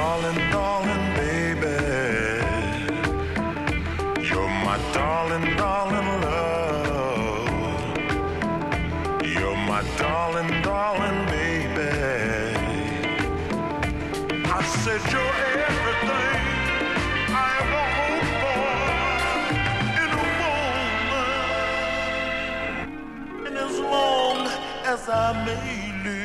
darling, darling baby. You're my darling, darling love. You're my darling, darling baby. I said you're everything I ever hoped for in a woman. And as long as I may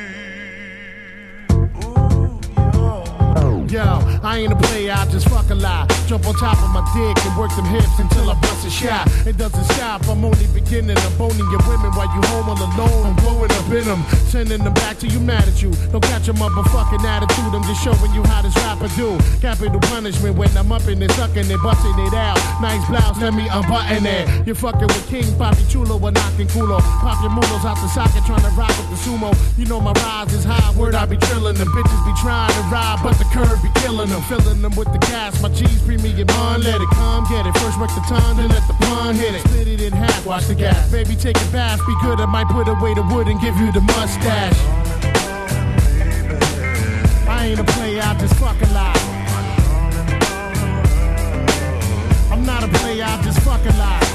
Yo, I ain't a player, I just fuck a lot. Jump on top of my dick and work them hips until I bust a shot. It doesn't stop, I'm only beginning. I'm boning your women while you home all alone. I'm blowing up in them, sending them back till you mad at you. Don't catch your motherfucking attitude, I'm just showing you how this rapper do. Capital punishment when I'm up in it, sucking it, busting it out. Nice blouse, let me unbutton it. You're fucking with King Papi Chulo or knocking culo. Pop your mulos out the socket, trying to rock with the sumo. You know my rise is high, word I be trillin'. Them bitches be trying to ride, but the curve be killing them, filling them with the gas. My cheese premium on, let it come, get it. First work the tongue, then let the pun hit it. Split it in half, watch the gas. Baby, take a bath, be good. I might put away the wood and give you the mustache. I ain't a player, I just fuck a lot. I'm not a player, I just fuck a lot.